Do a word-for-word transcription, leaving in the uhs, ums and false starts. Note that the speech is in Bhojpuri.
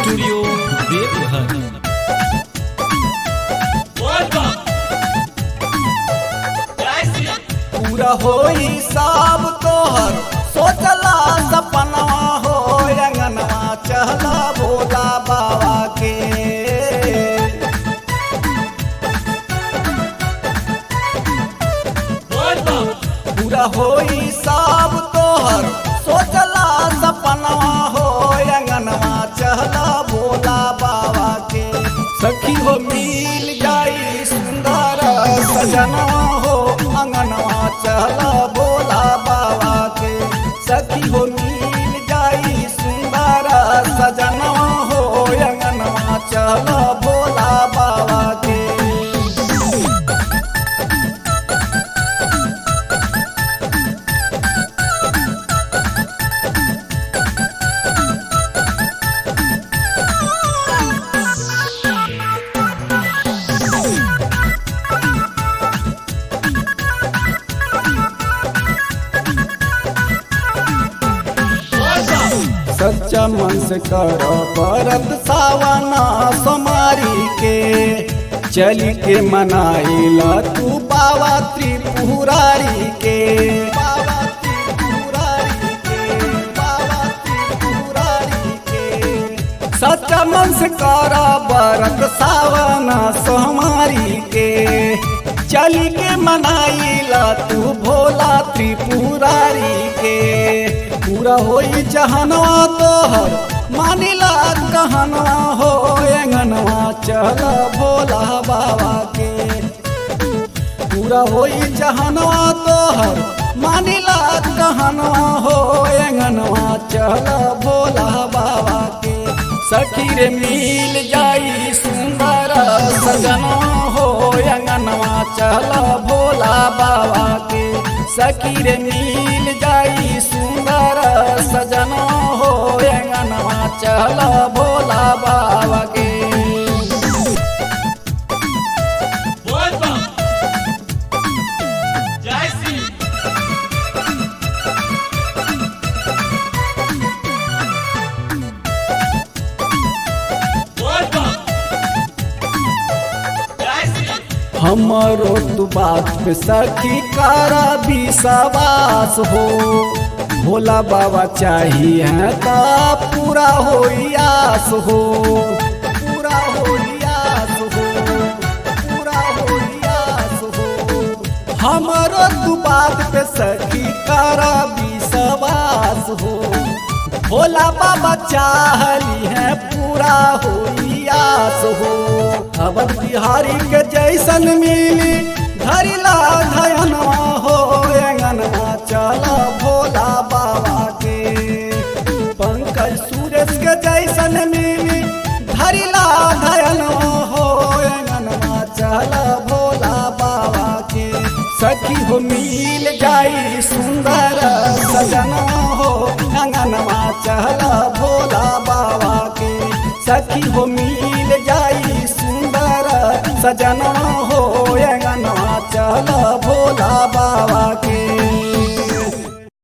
स्टूडियो देवघर। पूरा होई सब तोहर सोचला सपना हो अंगनवा चहला भोला बाबा के। पूरा होई सब तोहर सोचला सपना हो अंगनवा चहला भोला बाबा के। सखी हो मिल जाई सुंदर सजनवा हो अंगनवा चहला भोला बाबा के। सखी हो मिल जाई सुंदर सजनवा हो अंगनवा चहला भोला बाबा के। सच्चा मन से कर परत सावना समारी के। चली के मनाइला तू बाबा त्रिपुरारी के। बाबा त्रिपुरारी के, बाबा त्रिपुरारी के। सच्चा मन से कर परत सावना समारी के। चली के मनाइला तू भोला त्रिपुरारी के। पूरा होई जहनवा तोहर मानिला कहनवा हो अंगनवा चहला भोला बाबा के। पूरा होई जहनवा तोहर मानिला कहनवा हो अंगनवा चहला भोला बाबा के। सखी रे मिल जाई सुंदर सजनवा हो अंगनवा चहला भोला बाबा के। सखी रे मिल जाई सुंदर सजना हो अंगनवा चहला भोला बाबा के। हमारो तू बात पे सखी कारा विश्वास हो। भोला बाबा चाहिए ता पूरा हो आस हो। पूरा हो आस हो, पूरा हो आस हो। हमारो तू बात पे सखी कारा विश्वास हो। भोला बाबा चाहली है पूरा हो आस हो। अवध बिहारी के जैसन मिली धरिला धयनवा हो अंगनवा चला भोला बाबा के। पंकज सुरेश के जैसन मिली धरिला धयनवा हो अंगनवा चला भोला बाबा के। सखी हो मिल जाई सुंदर सजनवा हो अंगनवा चला भोला बाबा के। सखी हो मिल जाई सुंदर सजना हो अंगनवा चला भोला बाबा के।